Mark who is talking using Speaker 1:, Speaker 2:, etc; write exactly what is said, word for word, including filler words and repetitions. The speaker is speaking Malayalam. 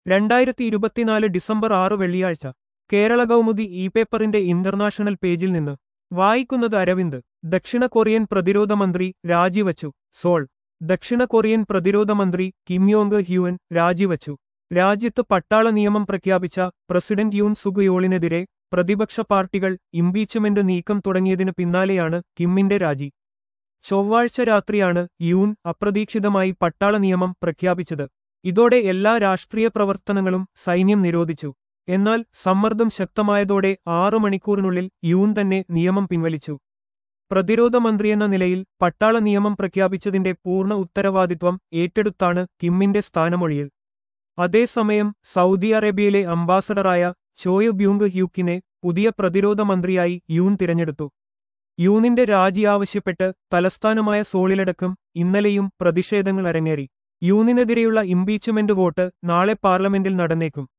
Speaker 1: രണ്ടായിരത്തി ഇരുപത്തിനാല് ഡിസംബർ ആറ് വെള്ളിയാഴ്ച കേരള കൗമുദി ഇ പേപ്പറിന്റെ ഇന്റർനാഷണൽ പേജിൽ നിന്ന് വായിക്കുന്നത് അരവിന്ദ്. ദക്ഷിണ കൊറിയൻ പ്രതിരോധ മന്ത്രി രാജിവച്ചു. സോൾ. ദക്ഷിണ കൊറിയൻ പ്രതിരോധ മന്ത്രി കിം യോങ് ഹ്യൂൻ രാജിവച്ചു. രാജ്യത്ത് പട്ടാള നിയമം പ്രഖ്യാപിച്ച പ്രസിഡന്റ് യൂൻ സുഗ് യോളിനെതിരെ പ്രതിപക്ഷ പാർട്ടികൾ ഇംപീച്ച്മെന്റ് നീക്കം തുടങ്ങിയതിനു പിന്നാലെയാണ് കിമ്മിന്റെ രാജി. ചൊവ്വാഴ്ച രാത്രിയാണ് യൂൻ അപ്രതീക്ഷിതമായി പട്ടാള നിയമം പ്രഖ്യാപിച്ചത്. ഇതോടെ എല്ലാ രാഷ്ട്രീയ പ്രവർത്തനങ്ങളും സൈന്യം നിരോധിച്ചു. എന്നാൽ സമ്മർദ്ദം ശക്തമായതോടെ ആറു മണിക്കൂറിനുള്ളിൽ യൂൻ തന്നെ നിയമം പിൻവലിച്ചു. പ്രതിരോധ മന്ത്രിയെന്ന നിലയിൽ പട്ടാള നിയമം പ്രഖ്യാപിച്ചതിന്റെ പൂർണ്ണ ഉത്തരവാദിത്വം ഏറ്റെടുത്താണ് കിമ്മിന്റെ സ്ഥാനമൊഴിയൽ. അതേസമയം സൗദി അറേബ്യയിലെ അംബാസഡറായ ചോയ് ബ്യൂങ് ഹ്യൂക്കിനെ പുതിയ പ്രതിരോധ മന്ത്രിയായി യൂൻ തിരഞ്ഞെടുത്തു. യൂനിന്റെ രാജി ആവശ്യപ്പെട്ട് തലസ്ഥാനമായ സോളിലടക്കം ഇന്നലെയും പ്രതിഷേധങ്ങൾ അരങ്ങേറി. യൂനിനെതിരെയുള്ള ഇംപീച്ച്മെന്റ് വോട്ട് നാളെ പാർലമെന്റിൽ നടന്നേക്കും.